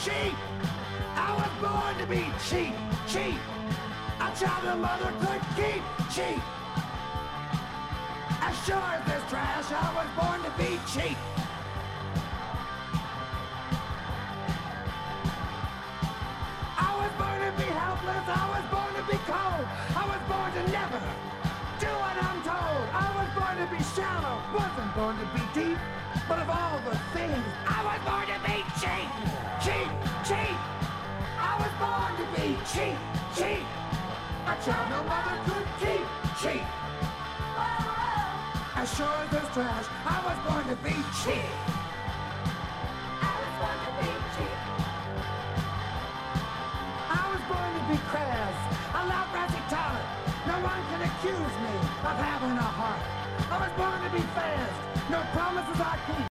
cheap. I was born to be cheap, cheap. A child a mother could keep, cheap. As sure as there's trash, I was born to be cheap. I was born to be helpless, I was born to be cold. I was born to never do what I'm told. I was born to be shallow, wasn't born to be deep. But of all the things, I was born to be cheap, cheap, cheap. I was born to be cheap, cheap. A child no mother could keep, cheap. As sure as there's trash, I was born to be cheap. I was born to be cheap. I was born to be crass, a loud brassy tolerant. No one can accuse me of having a heart. I was born to be fast, no promises I keep.